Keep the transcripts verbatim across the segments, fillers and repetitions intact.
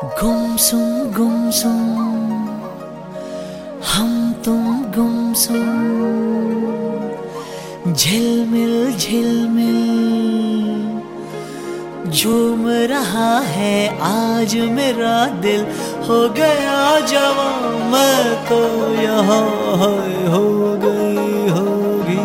गुमसुम गुमसुम हम तुम गुमसुम, झिलमिल झिलमिल झूम रहा है आज मेरा दिल। हो गया जवां मैं तो यहाँ हो गई होगी।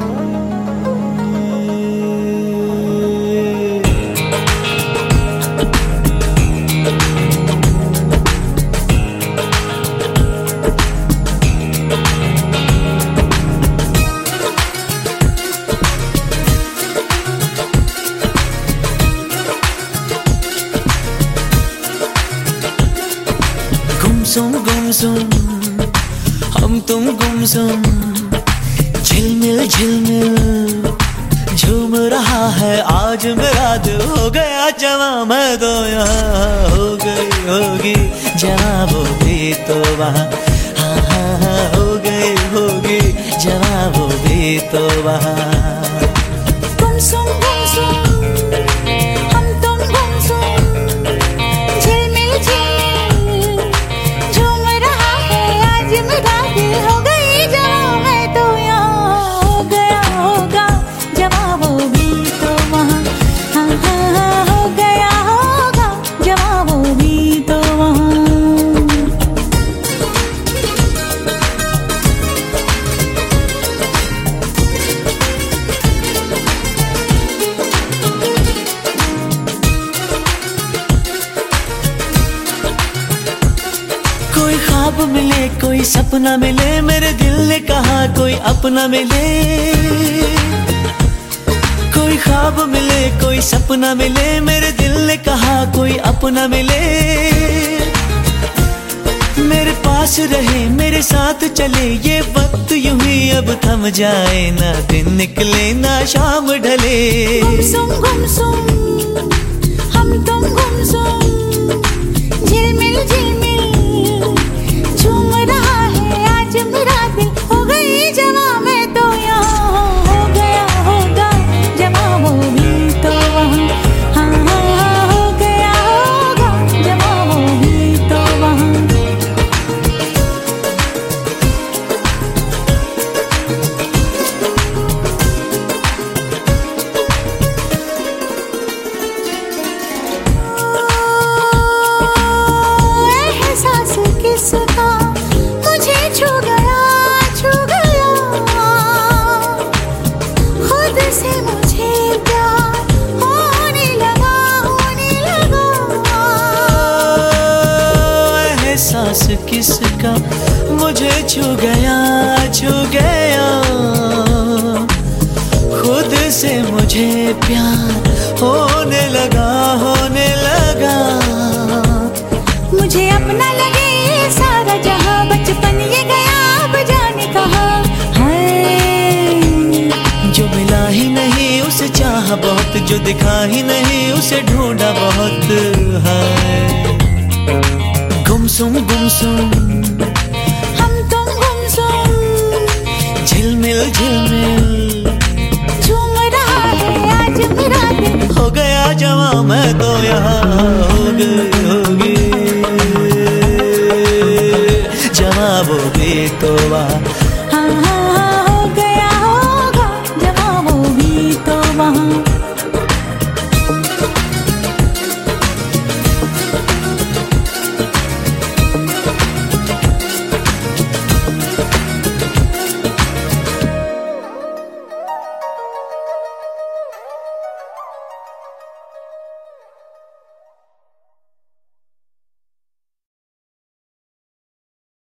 गुमसुम गुमसुम हम तुम गुमसुम, झिलमिल झिलमिल झूम रहा है आज मेरा दिल। हो गया जवां मैं तो यहाँ हो गई होगी जवां, वो भी तो वहाँ। हाँ हाँ हाँ हो गई होगी जवां, वो भी तो वहाँ। गुमसुम गुमसुम हम तुम गुमसुम, झिलमिल झिलमिल झूम रहा है आज मेरा दिल। हो गई जवां मैं तो यहाँ हो गया होगा जवां, वो भी तो वहाँ। हाँ हाँ हाँ हो गया होगा जवां, वो भी तो वहाँ। कोई ख्वाब मिले कोई सपना मिले, मेरे दिल ने कहा कोई अपना मिले। कोई ख्वाब मिले कोई सपना मिले, मेरे दिल ने कहा कोई अपना मिले। मेरे पास रहे मेरे साथ चले, ये वक्त यूं ही अब थम जाए, ना दिन निकले ना शाम ढले। गुमसुम गुमसुम हम तुम गुमसुम, झिलमिल झिलमिल झूम रहा है आज मेरा दिल। हो गई जवां मैं तो यहाँ हो गया होगा जवां, वो भी तो वहाँ। हाँ हाँ हाँ हो गया होगा जवां, वो भी तो वहाँ। एहसास किसका मुझे छू गया छू गया, खुद से मुझे प्यार होने लगा होने लगा। एहसास किसका मुझे छू गया छू गया, खुद से मुझे प्यार होने लगा होने लगा। मुझे अपना लगे ये सारा जहां, बचपन ये गया अब जाने कहाँ है। जो मिला ही नहीं उसे चाहा बहुत, जो दिखा ही नहीं उसे ढूंढा बहुत है। गुमसुम गुमसुम हम तुम गुमसुम, झिलमिल झिलमिल झूम रहा है आज मेरा दिल। हो गया जवां मैं तो यहाँ हो गई होगी जवां, वो भी तो वहाँ।